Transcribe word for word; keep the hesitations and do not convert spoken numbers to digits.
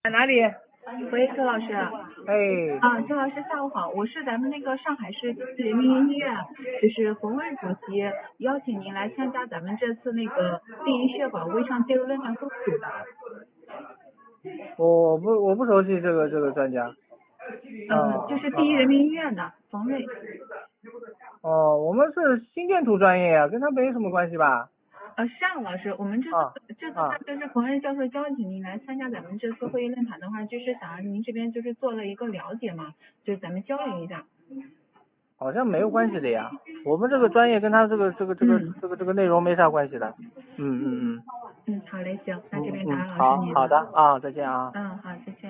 在哪里？ 喂，周老师。 哎， 啊，周老师下午好，我是咱们那个上海市第一人民医院，就是冯卫主席邀请您来参加咱们这次那个第一血管微创介入论坛分组的。 我不我不熟悉这个这个专家。 嗯，就是第一人民医院的冯卫。 哦，我们是心电图专业呀，跟他没什么关系吧？ 呃，是这样，老师，我们这次、 啊这次他就是冯卫教授邀请您来参加咱们这次会议论坛的话，就是想让您这边就是做了一个了解嘛，就是咱们交流一下。 好像没有关系的呀，我们这个专业跟他这个这个这个、 嗯、 这个这个内容没啥关系的。嗯嗯嗯。 嗯，好嘞，行，那这边打嗯嗯， 扰老师好您了。 好的啊，再见啊。 嗯，好，再见。